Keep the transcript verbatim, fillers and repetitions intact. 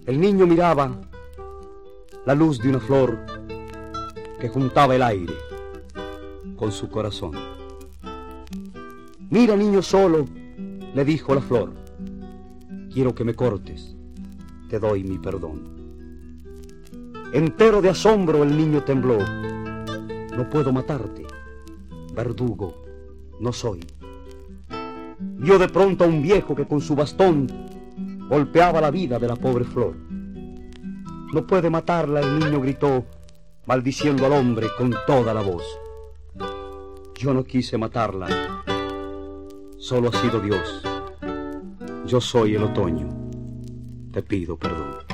El niño miraba la luz de una flor que juntaba el aire con su corazón. Mira, niño solo, le dijo la flor, quiero que me cortes, te doy mi perdón. Entero de asombro el niño tembló, no puedo matarte, verdugo no soy. Vio de pronto a un viejo que con su bastón golpeaba la vida de la pobre flor. No puede matarla, el niño gritó, maldiciendo al hombre con toda la voz. Yo no quise matarla, solo ha sido Dios. Yo soy el otoño, te pido perdón.